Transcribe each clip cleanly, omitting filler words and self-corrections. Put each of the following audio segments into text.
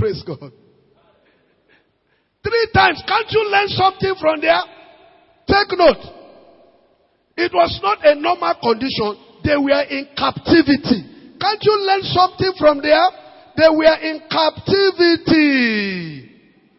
Praise God. 3 times. Can't you learn something from there? Take note. It was not a normal condition. They were in captivity. Can't you learn something from there? They were in captivity.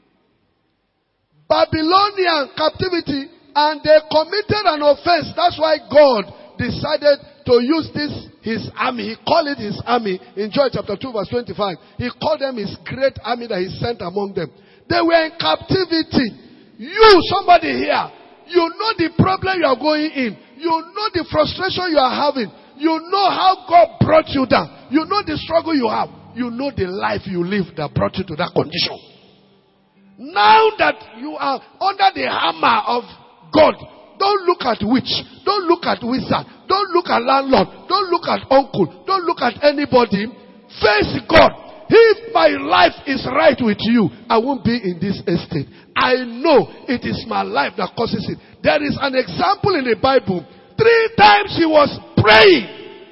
Babylonian captivity, and they committed an offense. That's why God decided to use his army. He called it his army in Joel chapter 2 verse 25. He called them his great army that he sent among them. They were in captivity. You, somebody here, you know the problem you are going in. You know the frustration you are having. You know how God brought you down. You know the struggle you have. You know the life you live that brought you to that condition. Now that you are under the hammer of God, don't look at witch. Don't look at wizard. Don't look at landlord. Don't look at uncle. Don't look at anybody. Face God. If my life is right with you, I won't be in this estate. I know it is my life that causes it. There is an example in the Bible. 3 times he was praying.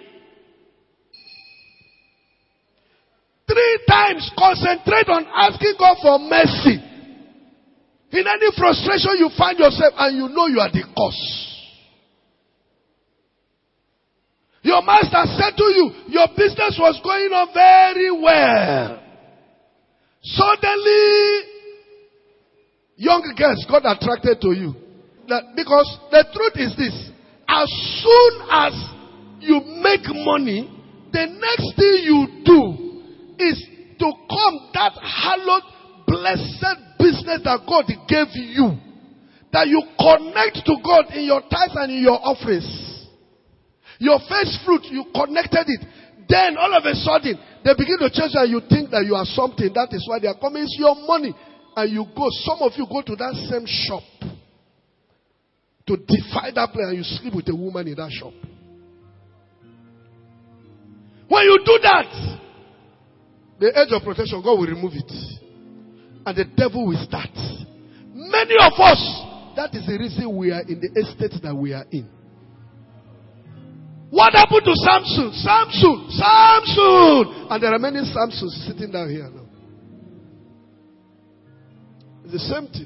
3 times concentrate on asking God for mercy. In any frustration you find yourself and you know you are the cause. Your master said to you, your business was going on very well. Suddenly, young girls got attracted to you. Because the truth is this. As soon as you make money, the next thing you do is to come that hallowed, blessed business that God gave you. That you connect to God in your tithes and in your offerings. Your first fruit, you connected it. Then all of a sudden, they begin to change and you think that you are something. That is why they are coming. It's your money. And you go, some of you go to that same shop to defy that place and you sleep with a woman in that shop. When you do that, the edge of protection, God will remove it. And the devil will start. Many of us, that is the reason we are in the estate that we are in. What happened to Samson? Samson! And there are many Samsons sitting down here now. It's the same thing.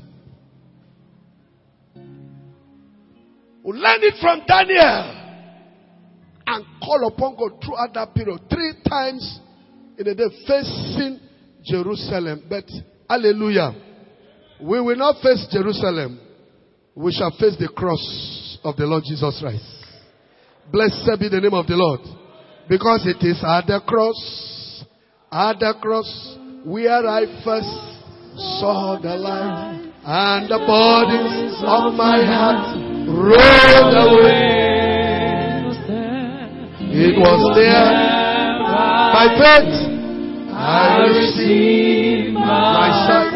We learn it from Daniel. And call upon God throughout that period. 3 times in a day facing Jerusalem. But, hallelujah. We will not face Jerusalem. We shall face the cross of the Lord Jesus Christ. Blessed be the name of the Lord. Because it is at the cross, where I first saw the light, and the burdens of my heart rolled away. It was there, by faith, I received my sight.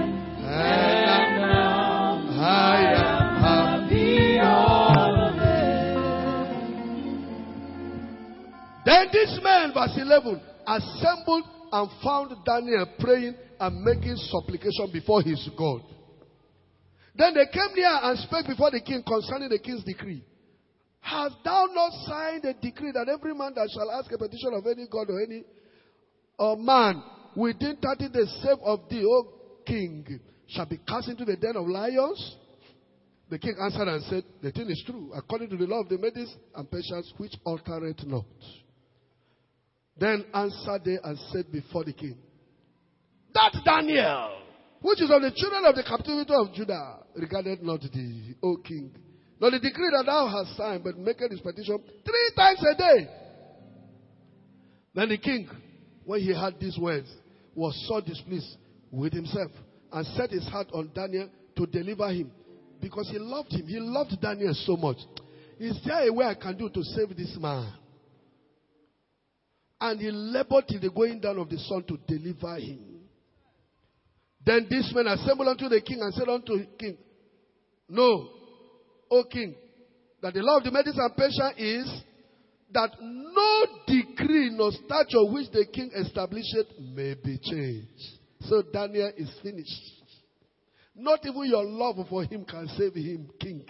Then this man, verse 11, assembled and found Daniel praying and making supplication before his God. Then they came near and spake before the king concerning the king's decree. Hast thou not signed a decree that every man that shall ask a petition of any god or any man within 30 days save of thee, O king, shall be cast into the den of lions? The king answered and said, the thing is true, according to the law of the Medes and Persians, which altereth not. Then answered they and said before the king, that Daniel, which is of the children of the captivity of Judah, regarded not thee, O king, nor the decree that thou hast signed, but maketh his petition 3 times a day. Then the king, when he heard these words, was so displeased with himself, and set his heart on Daniel to deliver him, because he loved him. He loved Daniel so much. Is there a way I can do to save this man? And he labored till the going down of the sun to deliver him. Then this man assembled unto the king and said unto the king, know, O king, that the law of the Medes and Persians is that no decree nor statute which the king establisheth may be changed. So Daniel is finished. Not even your love for him can save him, king.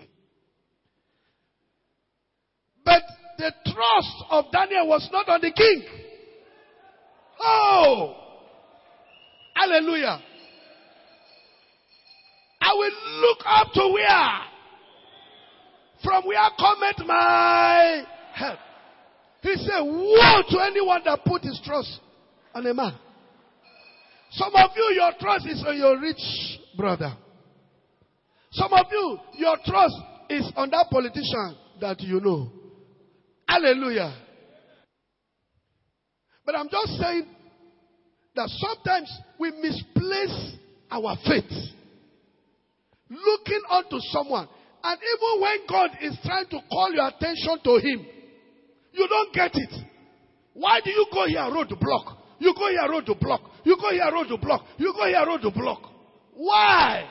But the trust of Daniel was not on the king. Oh! Hallelujah. I will look up to where? From where cometh my help. He said, woe to anyone that put his trust on a man. Some of you, your trust is on your rich brother. Some of you, your trust is on that politician that you know. Hallelujah. But I'm just saying that sometimes we misplace our faith. Looking unto someone. And even when God is trying to call your attention to him, you don't get it. Why do you go here road to block? You go here road to block. You go here road to block. You go here road to block. Why?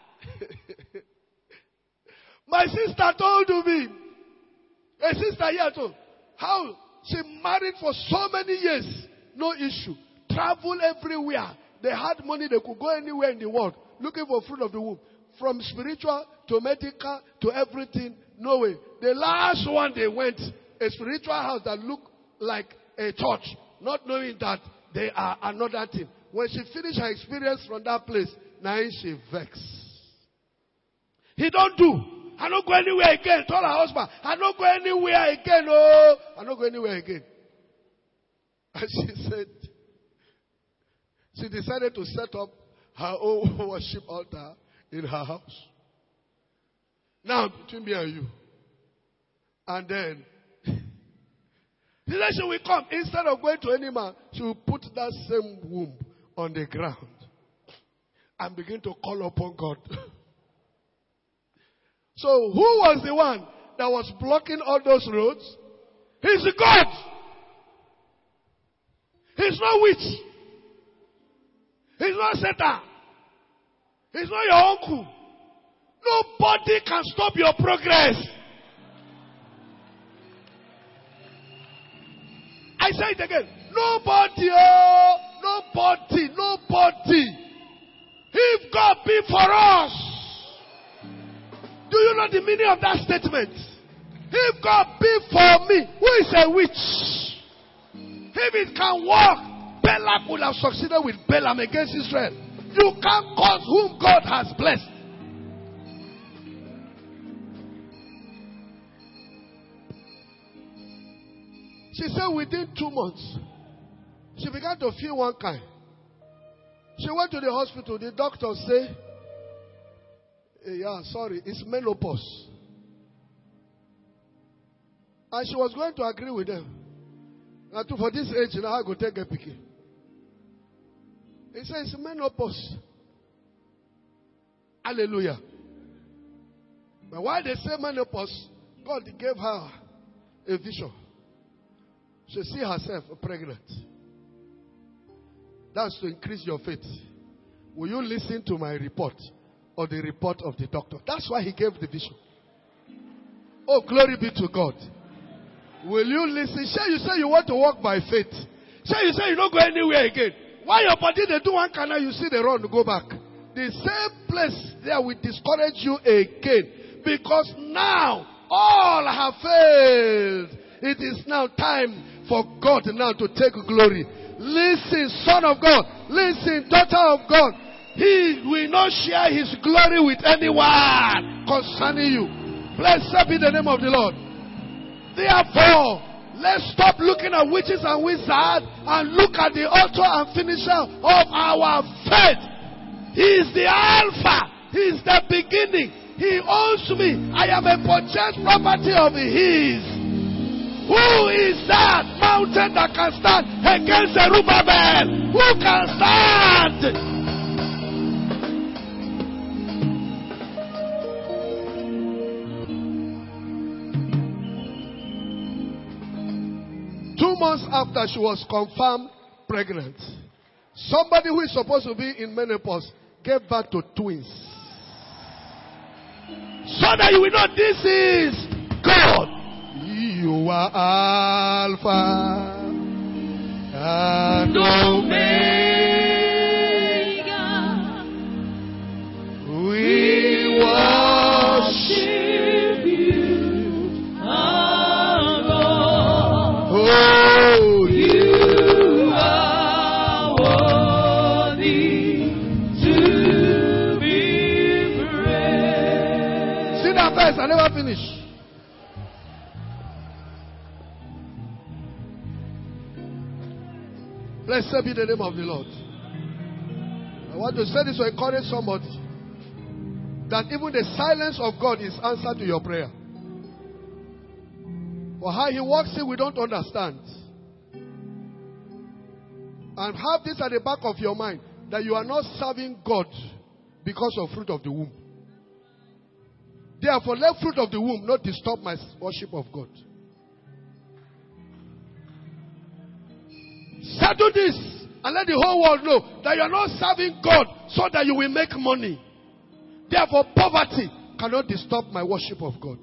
My sister told me, a sister here too, how she married for so many years. No issue. Travel everywhere. They had money. They could go anywhere in the world looking for fruit of the womb. From spiritual to medical to everything. No way. The last one they went, a spiritual house that looked like a church. Not knowing that they are another thing. When she finished her experience from that place, now she vexed. He don't do. I don't go anywhere again. Told her husband, I don't go anywhere again. Oh, I don't go anywhere again. And she said, she decided to set up her own worship altar in her house. Now, between me and you. And then, she said she will come. Instead of going to any man, she will put that same womb on the ground and begin to call upon God. So, who was the one that was blocking all those roads? He's God. He's not witch. He's not Satan. He's not your uncle. Nobody can stop your progress. I say it again. Nobody, oh, nobody. If God be for us, do you know the meaning of that statement? If God be for me, who is a witch? If it can work, Balak would have succeeded with Balaam against Israel. You can't cause whom God has blessed. She said within 2 months, she began to feel one kind. She went to the hospital. The doctor said, it's menopause. And she was going to agree with them. And for this age, now I go take a picking. He says it's menopause. Hallelujah. But while they say menopause, God gave her a vision. She see herself pregnant. That's to increase your faith. Will you listen to my report or the report of the doctor? That's why he gave the vision. Oh, glory be to God. Will you listen? Sure, you say you want to walk by faith. Sure, you say you don't go anywhere again. Why your body they do one canal, you see they run to go back. The same place there will discourage you again. Because now all have failed. It is now time for God now to take glory. Listen, son of God. Listen, daughter of God. He will not share his glory with anyone concerning you. Blessed be the name of the Lord. Therefore, let's stop looking at witches and wizards and look at the author and finisher of our faith. He is the Alpha. He is the beginning. He owns me. I am a purchased property of his. Who is that mountain that can stand against Zerubbabel? Who can stand? 2 months after she was confirmed pregnant, somebody who is supposed to be in menopause gave birth to twins. So that you will know this is God. You are Alpha and Omega. We worship you, our Lord. Oh, you are worthy. worthy to be praised. See that verse, I never finish. Blessed be the name of the Lord. I want to say this to encourage somebody, that even the silence of God is answer to your prayer. For how He works it, we don't understand. And have this at the back of your mind, that you are not serving God because of fruit of the womb. Therefore, let fruit of the womb not disturb my worship of God. Settle this and let the whole world know that you are not serving God so that you will make money. Therefore, poverty cannot disturb my worship of God.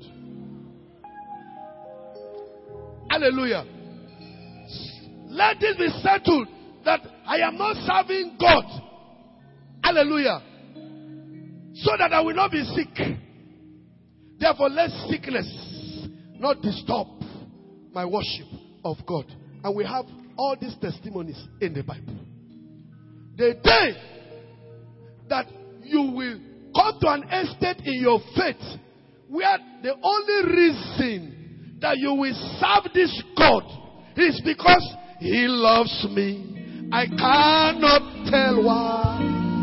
Hallelujah. Let this be settled, that I am not serving God. Hallelujah. So that I will not be sick. Therefore, let sickness not disturb my worship of God. And we have all these testimonies in the Bible. The day that you will come to an estate in your faith where the only reason that you will serve this God is because He loves me. I cannot tell why.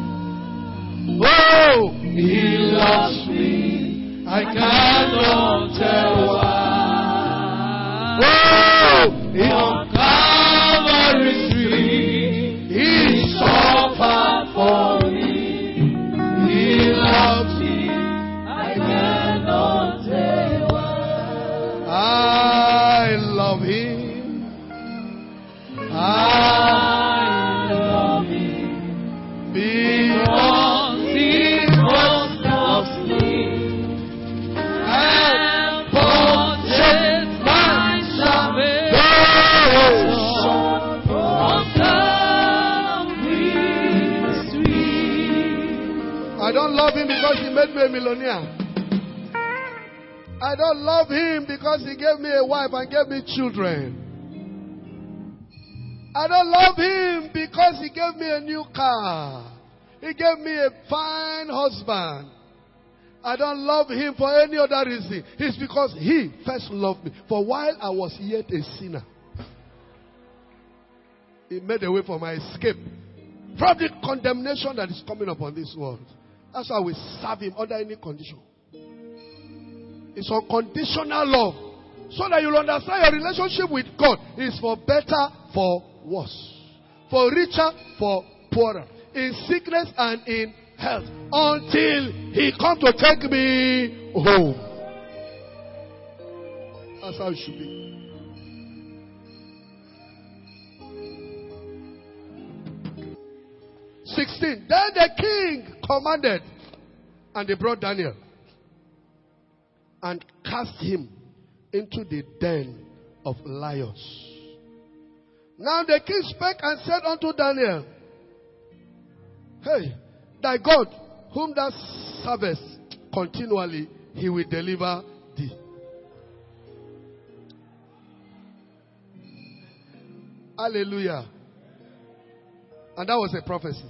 Oh, He loves me. I cannot tell why. Oh, on Calvary's tree, He suffered for me. He loves me. I cannot tell why. I love Him. I love Him because He first loves me and purchased my salvation on Calvary's tree. I don't love Him because He made me a millionaire. I don't love Him because He gave me a wife and gave me children. I don't love Him because He gave me a new car. He gave me a fine husband. I don't love Him for any other reason. It's because He first loved me. For while I was yet a sinner, He made a way for my escape from the condemnation that is coming upon this world. That's why we serve Him under any condition. It's unconditional love. So that you'll understand your relationship with God is for better, for worse. For richer, for poorer. In sickness and in health. Until He comes to take me home. That's how it should be. Then the king commanded, and they brought Daniel and cast him into the den of lions. Now the king spake and said unto Daniel, Hey, thy God, whom thou servest continually, He will deliver thee. Hallelujah. And that was a prophecy.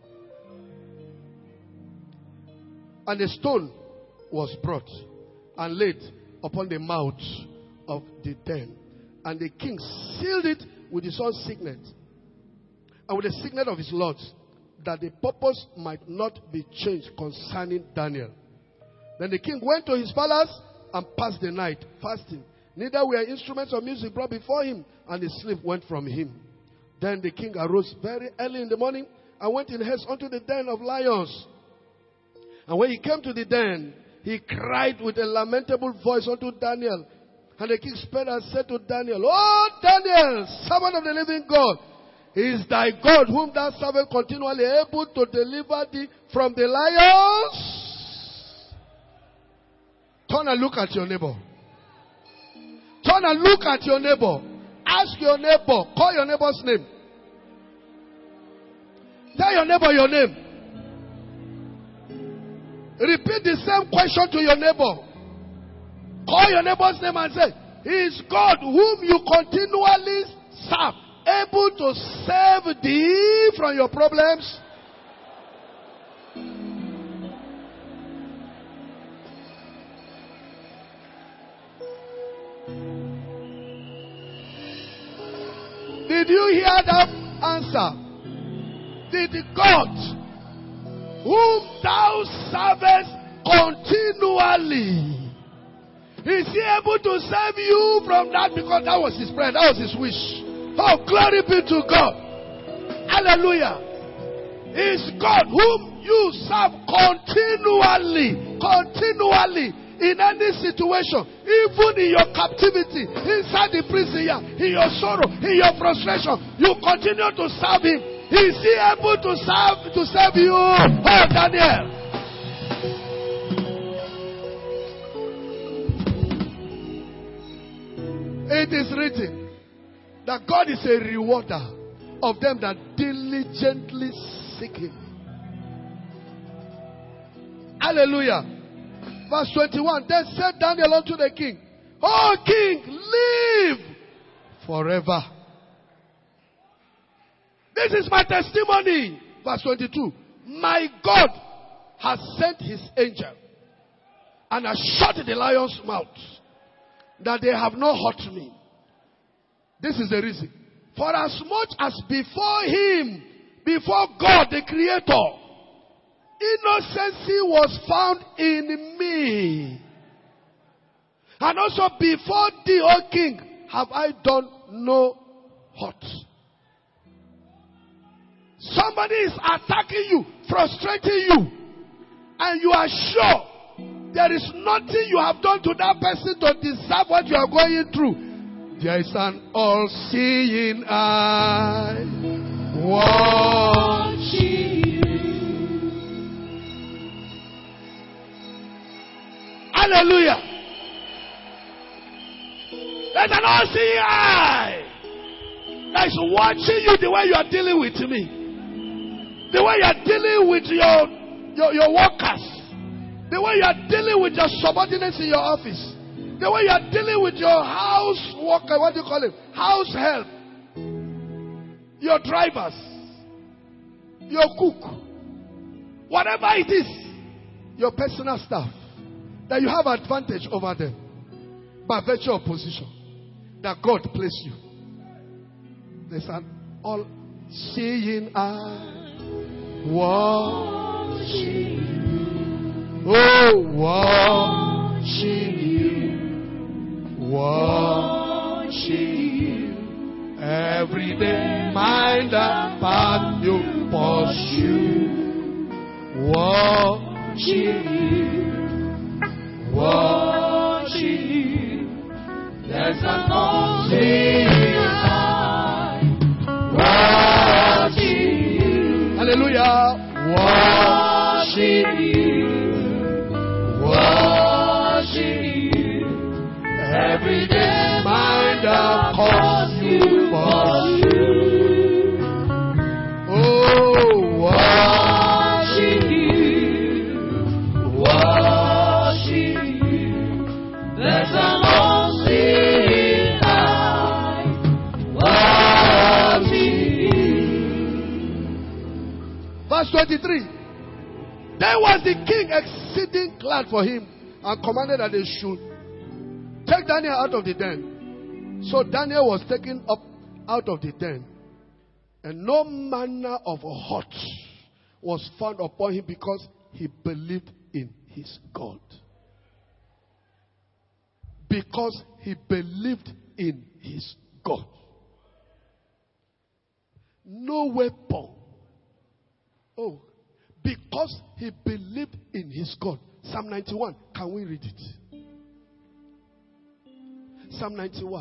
And a stone was brought and laid upon the mouth of the den. And the king sealed it with his own signet and with the signet of his lords, that the purpose might not be changed concerning Daniel. Then the king went to his palace and passed the night fasting. Neither were instruments of music brought before him, and his sleep went from him. Then the king arose very early in the morning and went in haste unto the den of lions. And when he came to the den, he cried with a lamentable voice unto Daniel. And the king spake and said to Daniel, O Daniel, servant of the living God, is thy God, whom thou servest continually, able to deliver thee from the lions? Turn and look at your neighbor. Turn and look at your neighbor. Ask your neighbor. Call your neighbor's name. Tell your neighbor your name. Repeat the same question to your neighbor. Call your neighbor's name and say, is God whom you continually serve able to save thee from your problems? Did you hear that answer? Did God, whom thou servest continually, is he able to save you from that? Because that was his prayer, that was his wish. Oh, glory be to God. Hallelujah. Is God whom you serve continually in any situation, even in your captivity, inside the prison here, in your sorrow, in your frustration, you continue to serve him. Is he able to serve you? Oh, Daniel. It is written that God is a rewarder of them that diligently seek him. Hallelujah. Verse 21. Then said Daniel unto the king, O king, live forever. This is my testimony. Verse 22. My God has sent his angel and has shut the lion's mouth, that they have not hurt me. This is the reason. For as much as before him, before God the Creator, innocency was found in me. And also before thee, O king, have I done no hurt. Somebody is attacking you, frustrating you, and you are sure there is nothing you have done to that person to deserve what you are going through. There is an all-seeing eye watching you. Hallelujah. There's an all-seeing eye that is watching you the way you are dealing with me. The way you are dealing with your workers. The way you are dealing with your subordinates in your office. The way you are dealing with your house worker, what do you call it? House help. Your drivers. Your cook. Whatever it is. Your personal staff. That you have advantage over them. By virtue of position. That God placed you. There's an all-seeing eye. Watching you. Oh, watching you. Watching you. Every day, mind and path you pursue. Watching you. Watching you. There's an all-seeing eye. Watching you. Hallelujah. Watching you. Watching you. Every day, mind and cause you pursue. Oh, watching you. Watching you. There's an all-seeing eye. Watching you. Verse 23. Then was the king exceeding glad for him, and commanded that they should take Daniel out of the den. So Daniel was taken up out of the den, and no manner of hurt was found upon him, because he believed in his God. Because he believed in his God. No weapon. Oh, because he believed in his God. Psalm 91. Can we read it? Psalm 91.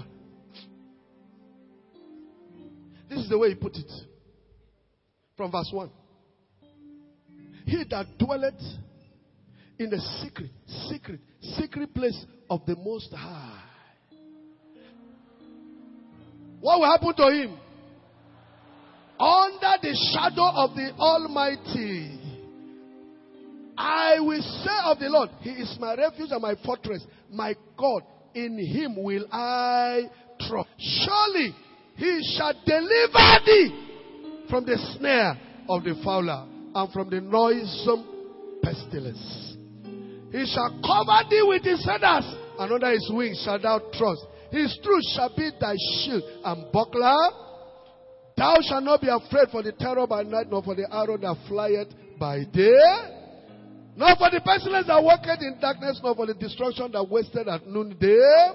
This is the way he put it. From verse 1. He that dwelleth in the secret place of the Most High. What will happen to him? Under the shadow of the Almighty. I will say of the Lord, He is my refuge and my fortress, my God, in Him will I trust. Surely He shall deliver thee from the snare of the fowler and from the noisome pestilence. He shall cover thee with His feathers, and under His wings shalt thou trust. His truth shall be thy shield and buckler. Thou shalt not be afraid for the terror by night, nor for the arrow that flieth by day, nor for the pestilence that walketh in darkness, nor for the destruction that wasteth at noonday.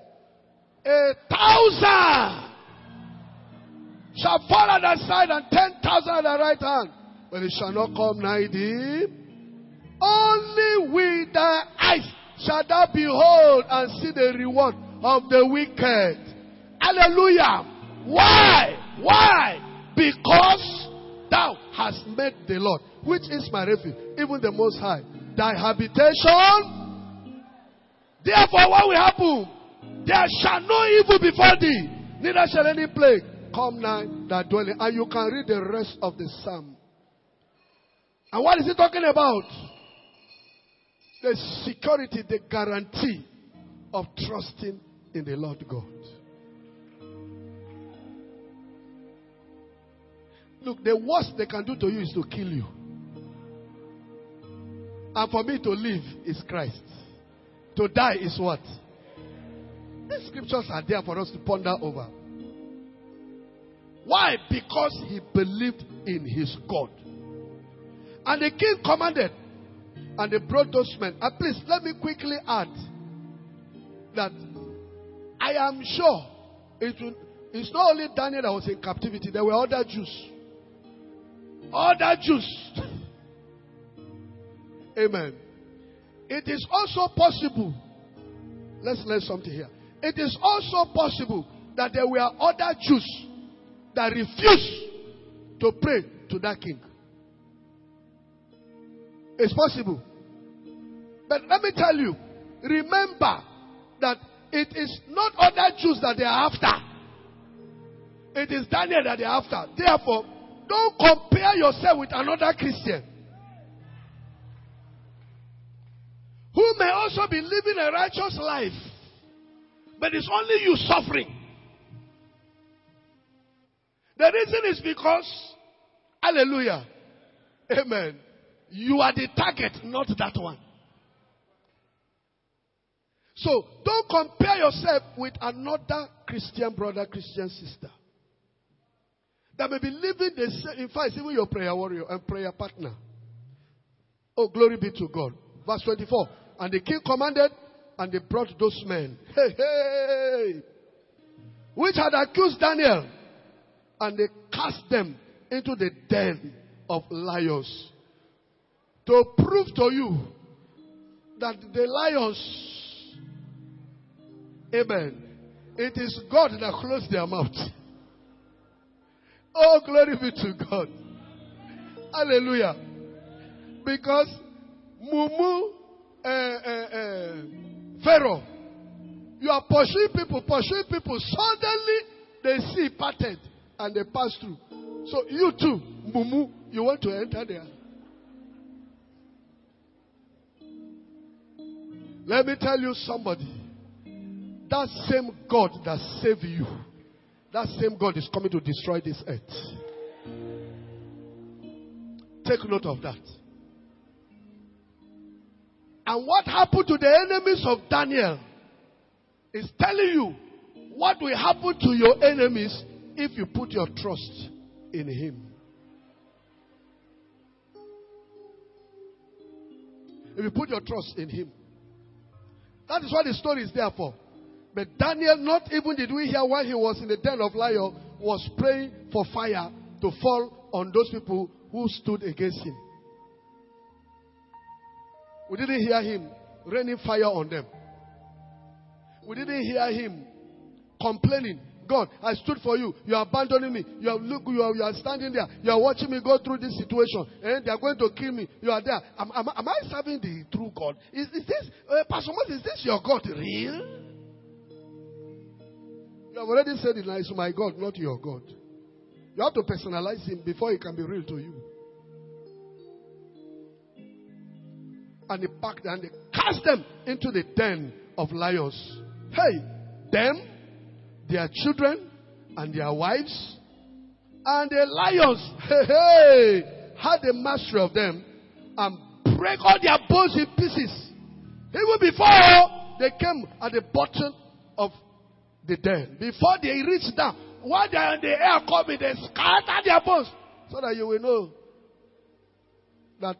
1,000 shall fall at thy side, and 10,000 at thy right hand, but it shall not come nigh thee. Only with thy eyes shall thou behold and see the reward of the wicked. Hallelujah. Why? Why? Because thou hast made the Lord, which is my refuge, even the Most High, thy habitation. Therefore, what will happen? There shall no evil befall thee, neither shall any plague come nigh thy dwelling. And you can read the rest of the psalm. And what is he talking about? The security, the guarantee of trusting in the Lord God. Look, the worst they can do to you is to kill you. And for me to live is Christ. To die is what? These scriptures are there for us to ponder over. Why? Because he believed in his God. And the king commanded, and they brought those men. And please, let me quickly add that I am sure it's not only Daniel that was in captivity. There were other Jews. Other Jews. Amen. It is also possible. Let's learn something here. It is also possible that there were other Jews that refused to pray to that king. It's possible. But let me tell you, remember that it is not other Jews that they are after. It is Daniel that they are after. Therefore, don't compare yourself with another Christian who may also be living a righteous life, but it's only you suffering. The reason is because, hallelujah, amen, you are the target, not that one. So, don't compare yourself with another Christian brother, Christian sister that may be living the same. In fact, even your prayer warrior and prayer partner. Oh, glory be to God. Verse 24. And the king commanded, and they brought those men, which had accused Daniel, and they cast them into the den of lions, to prove to you that the lions, amen, it is God that closed their mouth. Oh, glory be to God. Hallelujah. Because Mumu, Pharaoh, you are pursuing people. Suddenly, they see parted and they pass through. So you too, Mumu, you want to enter there. Let me tell you somebody. That same God that saved you, that same God is coming to destroy this earth. Take note of that. And what happened to the enemies of Daniel is telling you what will happen to your enemies if you put your trust in him. If you put your trust in him. That is what the story is there for. But Daniel, not even did we hear while he was in the den of lions, was praying for fire to fall on those people who stood against him. We didn't hear him raining fire on them. We didn't hear him complaining. God, I stood for you. You are abandoning me. You are standing there. You are watching me go through this situation. And they are going to kill me. You are there. Am I serving the true God? Is this, Pastor Moses, is this your God real? You have already said it now. It's my God, not your God. You have to personalize him before he can be real to you. And they packed and they cast them into the den of lions. Hey, them, their children, and their wives, and the lions, had the mastery of them and break all their bones in pieces. Even before they came at the bottom of the den, before they reached down while they are in the air coming, they scatter their bones. So that you will know that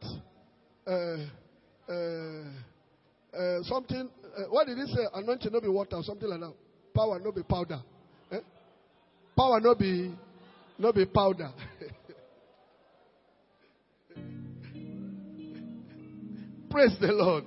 something, what did he say? Anointing no be water or something like that. Power no be powder. Eh? Power no be powder. Praise the Lord.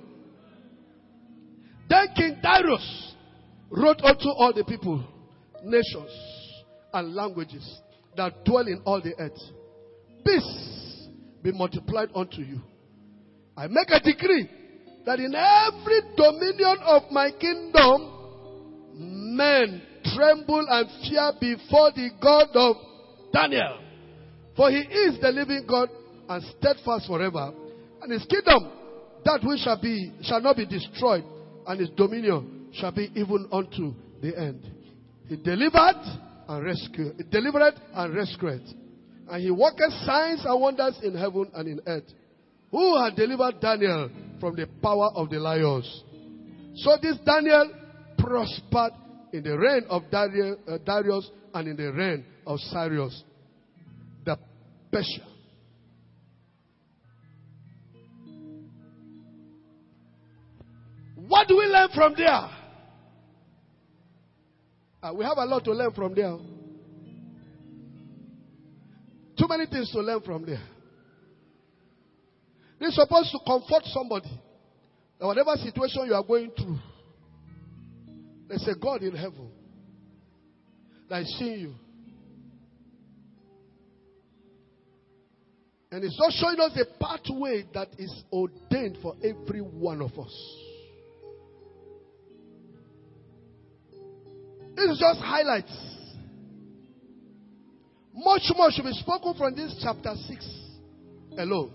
Then King Darius wrote unto all the people, nations, and languages that dwell in all the earth. Peace be multiplied unto you. I make a decree that in every dominion of my kingdom, men tremble and fear before the God of Daniel. For he is the living God and steadfast forever. And his kingdom, that which shall not be destroyed, and his dominion shall be even unto the end. He delivered and rescued. He delivered and rescued. And he worketh signs and wonders in heaven and in earth. Who had delivered Daniel from the power of the lions? So this Daniel prospered in the reign of Darius and in the reign of Cyrus the Persian. What do we learn from there? We have a lot to learn from there. Too many things to learn from there. They're supposed to comfort somebody. That whatever situation you are going through, there's a God in heaven that is seeing you. And it's not showing us a pathway that is ordained for every one of us. This is just highlights. Much more should be spoken from this chapter 6 alone.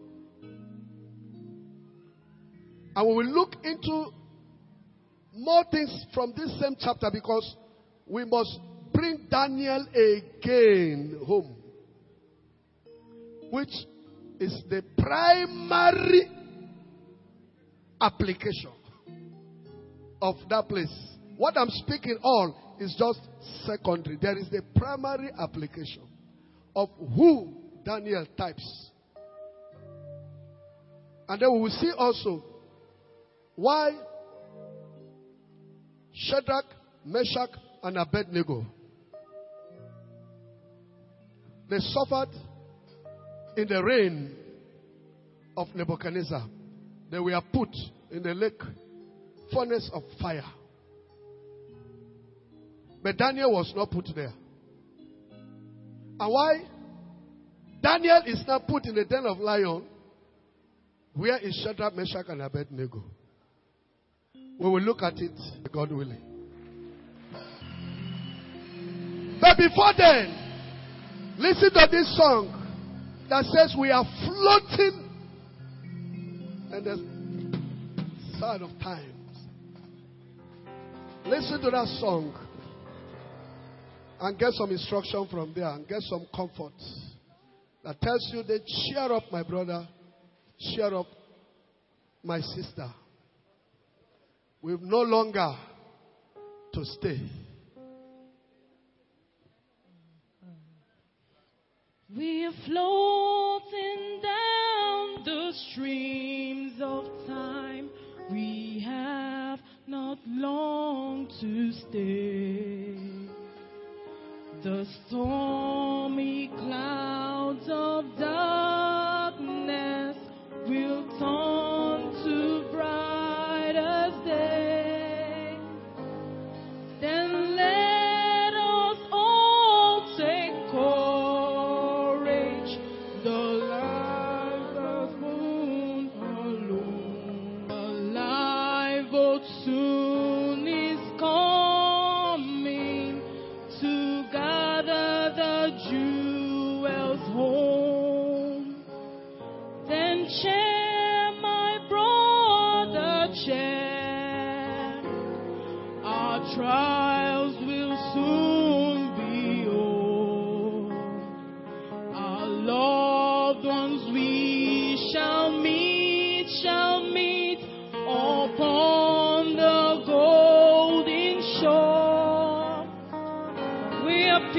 And we will look into more things from this same chapter because we must bring Daniel again home, which is the primary application of that place. What I'm speaking on is just secondary. There is the primary application of who Daniel types. And then we will see also why Shadrach, Meshach, and Abednego, they suffered in the reign of Nebuchadnezzar. They were put in the lake furnace of fire. But Daniel was not put there. And why Daniel is not put in the den of lions? Where is Shadrach, Meshach, and Abednego? We will look at it, God willing. But before then, listen to this song that says we are floating in the side of times. Listen to that song and get some instruction from there and get some comfort that tells you that cheer up, my brother, cheer up, my sister. We've no longer to stay. We're floating down the streams of time. We have not long to stay. The stormy clouds of darkness will turn to bright as day. Then let us all take courage. The light of moon alone, the lifeboat soon is coming to gather the jewels home. Then cheer, my brother, cheer. Our trials will soon be over. Our loved ones we shall meet upon the golden shore. We are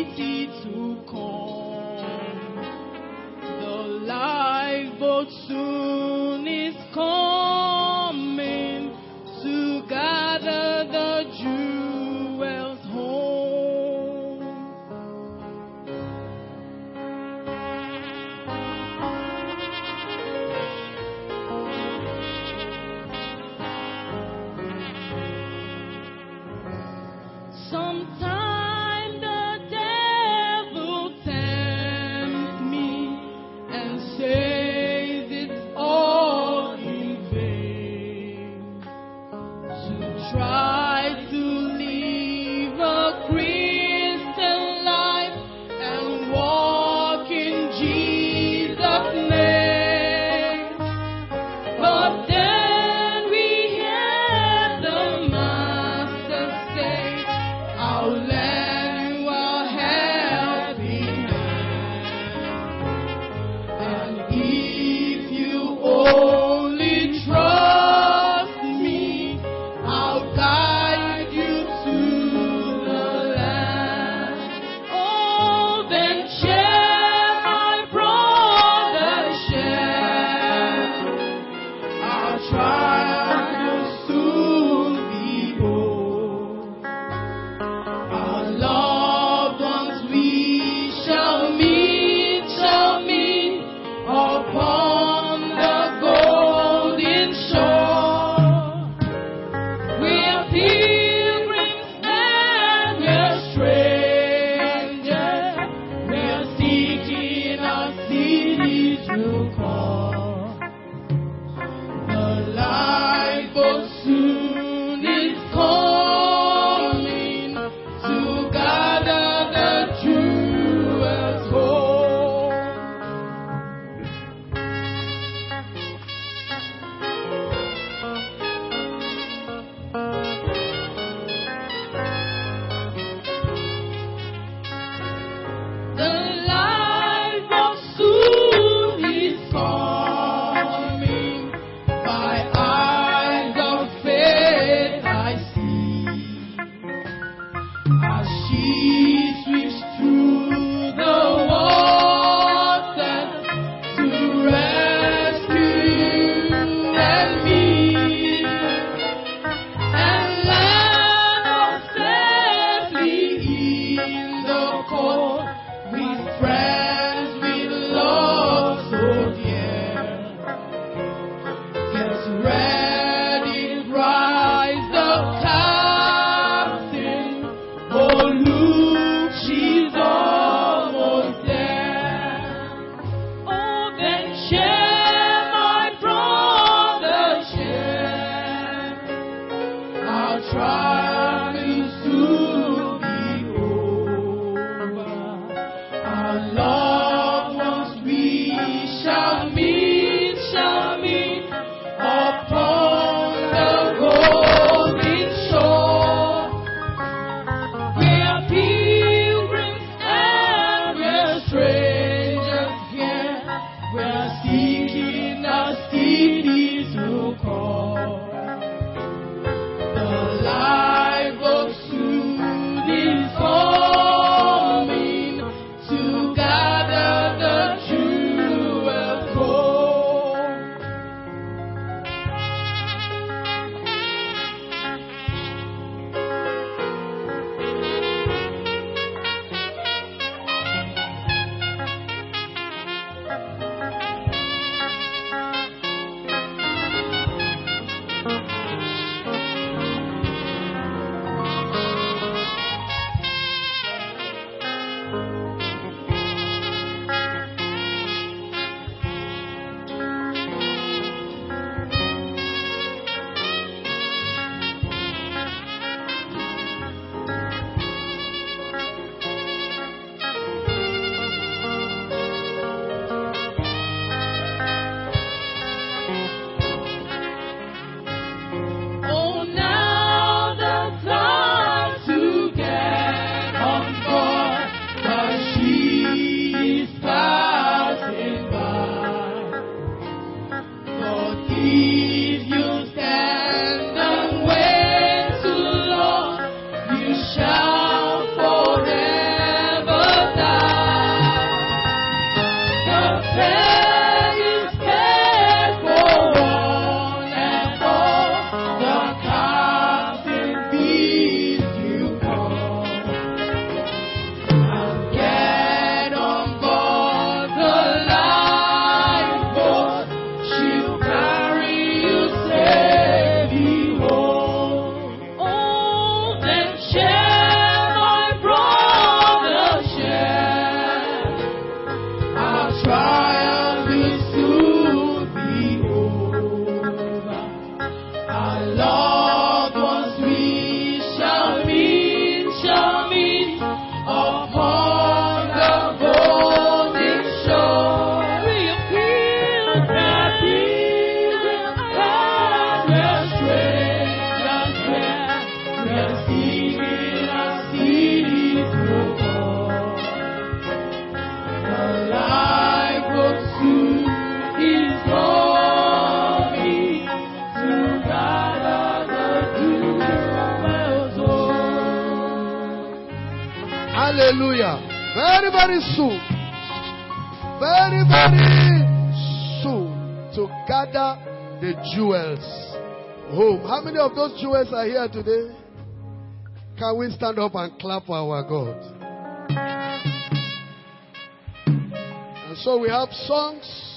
city to come. The lifeboat soon is coming to gather the jewels home. Sometimes the devil tempts me and says it's all in vain to try to live a Christian life and walk in Jesus' name. But then we hear the Master say, I'll lend you a helping hand. And if you only trust me, I'll guide you to the land. Oh, then share, my brother, share. Our trials will soon be over. Our loved ones we shall meet upon the golden shore. We are pilgrims and we're strangers. We are seeking a city to call. The lifeboat soon is coming to gather the jewels home. The lifeboat soon is coming. By eyes of faith I see, as she sweeps through the waters to rescue you and me, and land us safely in the cold with friends we love so dear. Get ready, rise the captain, oh, Hallelujah. Very, very soon. Very, very soon. To gather the jewels home. How many of those jewels are here today? Can we stand up and clap for our God? And so we have songs.